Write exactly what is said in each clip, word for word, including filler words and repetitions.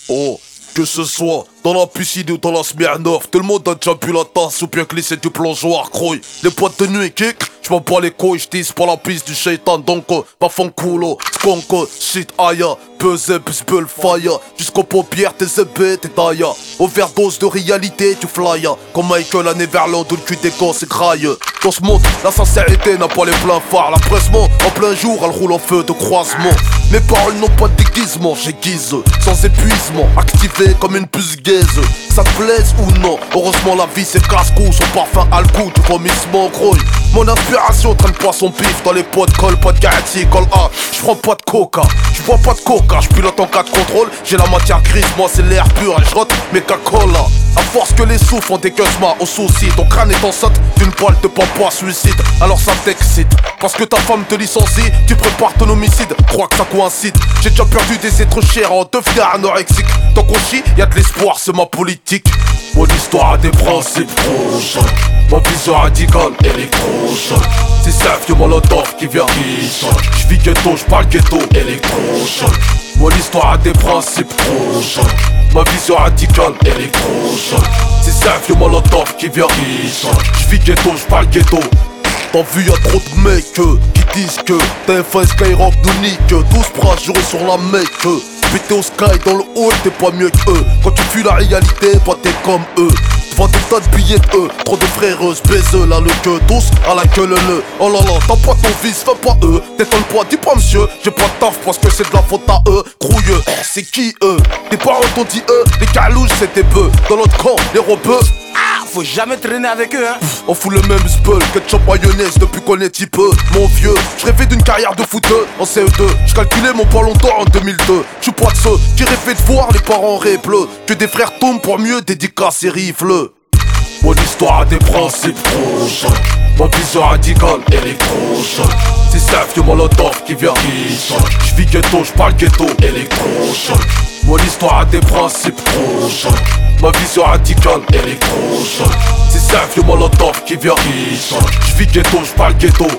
Oh, que ce soit dans la piscine ou dans la Smirnoff, tout le monde a déjà bu la tasse ou bien glissé du plongeoir, croy. Les boîtes de nuit kick, j'm'en bats les couilles, j'tisse pour la piste du shaitan, donc ma fond culo, skonko, shit aya, pesé, busbul, fire, jusqu'aux paupières, t'es zébé, t'es tailla. Overdose de réalité, tu flyas, comme Michael à Neverland où le cul des gosses est graille. Dans ce monde, la sincérité n'a pas les pleins phares, la pressement, en plein jour, elle roule en feu de croisement. Mes paroles n'ont pas de déguisement, j'aiguise, sans épuisement, activé comme une puce gaise. Ça te plaise ou non, heureusement la vie c'est casse-cou, son parfum a le goût du vomissement grouille. Mon inspiration traîne pas son pif dans les pots de colle, pas de garantie, colle A. J'prends pas de coca, j'bois pas de coca, j'pilote en cas de contrôle, j'ai la matière grise, moi c'est l'air pur et j'rote mes Coca-Cola. À force que les sous font des gueusements au souci, ton crâne est enceinte d'une poêle de papa suicide. Alors ça t'excite, parce que ta femme te licencie, tu prépares ton homicide, crois que ça coïncide. J'ai déjà perdu des êtres chers en devenir anorexique. Tant qu'on chie, y'a de l'espoir, c'est ma politique. Mon histoire a des principes trop chocs, ma vision radicale, électrochoc. C'est ça, vieux molotov qui vient qui choque. J'vis ghetto, j'parle ghetto, électrochoc. Mon histoire a des principes trop chocs, ma vision radicale, électrochoc. C'est ça, vieux molotov qui vient qui choque. J'vis ghetto, j'parle ghetto. T'as vu y'a trop de mecs euh, qui disent que T F un Skyrock nous nique, douze bras jurés sur la mec euh. Pété au sky dans le hall, t'es pas mieux qu'eux. Quand tu fuis la réalité, pas t'es comme eux. Devant des tas de billets de eux, trop de fréreuses, baiseux, là le queue, tous à la queue le le. Oh là là, t'as pas ton fils, fais pas eux. T'étonnes pas, dis pas monsieur, j'ai pas de taf parce que c'est de la faute à eux. Crouilleux, oh, c'est qui eux? Tes parents t'ont dit eux, les calouches c'était peu. Dans l'autre camp, les robeux. Faut jamais traîner avec eux, hein. Pff, on fout le même spell, ketchup mayonnaise depuis qu'on est type. Mon vieux, je rêvais d'une carrière de footeux en C E deux. Je calculais mon ballon d'or en deux mille deux. J'suis pas de ceux qui rêvaient de voir les parents répleux, que des frères tombent pour mieux dédicacer rifle. Mon histoire a des principes trop chocs, ma vision radicale, électrochoc. C'est ça, vieux molotov qui vient qui choque. J'vis ghetto, j'parle ghetto, électrochoc. Mon histoire a des principes trop chocs, ma vision radicale, électrochoc. C'est ça, vieux molotov qui vient qui choque. J'vis ghetto, j'parle ghetto.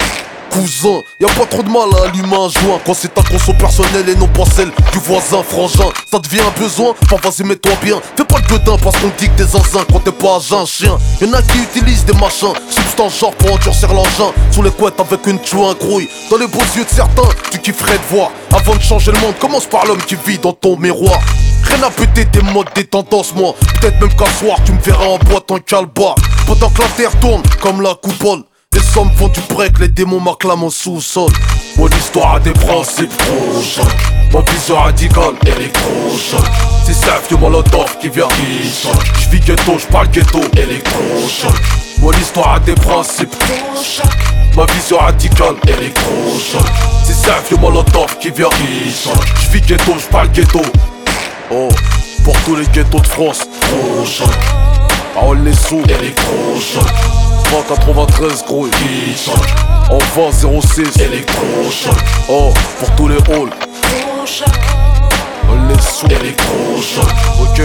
Cousin, y'a pas trop de mal à allumer un joint quand c'est ta conso personnelle et non pas celle du voisin frangin. Ça devient un besoin, enfin vas-y mets-toi bien. Fais pas le gueudin parce qu'on dit que t'es zinzin quand t'es pas un chien. Y'en a qui utilisent des machins, substance genre pour endurcir l'engin. Sous les couettes avec une chouin grouille. Dans les beaux yeux de certains, tu kifferais de voir. Avant de changer le monde, commence par l'homme qui vit dans ton miroir. Rien à péter tes modes, des tendances moi. Peut-être même qu'un soir tu me verras en boîte en calbar. Pendant que la terre tourne comme la coupole. Les sommes font du break, les démons m'acclament au sous-sol. Mon histoire a des principes trop chocs, ma vision radicale, électrochoc. C'est ça, vieux molotov qui vient qui choque. J'vis ghetto, j'parle ghetto, électrochoc. Mon histoire a des principes trop chocs, ma vision radicale, électrochoc. C'est ça, vieux molotov qui vient qui choque. J'vis ghetto, j'parle ghetto. Oh, pour tous les ghettos de France, trop choc. Parole les sous, électrochoc. vingt quatre-vingt-treize gros, qui choc. En vingt zéro six, électrochoc. Oh, pour tous les halls, les sous, électrochoc. Ok.